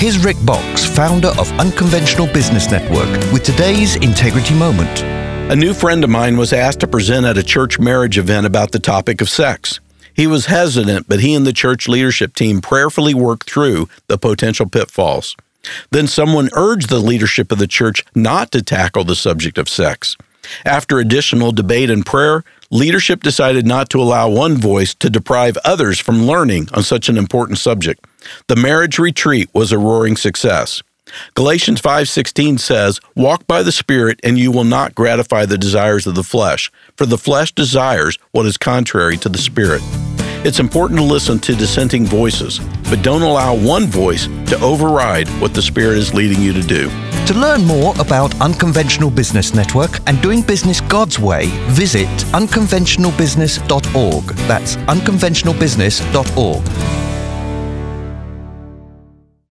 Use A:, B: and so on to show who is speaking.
A: Here's Rick Box, founder of Unconventional Business Network, with today's Integrity Moment.
B: A new friend of mine was asked to present at a church marriage event about the topic of sex. He was hesitant, but he and the church leadership team prayerfully worked through the potential pitfalls. Then someone urged the leadership of the church not to tackle the subject of sex. After additional debate and prayer, leadership decided not to allow one voice to deprive others from learning on such an important subject. The marriage retreat was a roaring success. Galatians 5:16 says, "Walk by the Spirit, and you will not gratify the desires of the flesh, for the flesh desires what is contrary to the Spirit." It's important to listen to dissenting voices, but don't allow one voice to override what the Spirit is leading you to do.
A: To learn more about Unconventional Business Network and doing business God's way, visit unconventionalbusiness.org. That's unconventionalbusiness.org.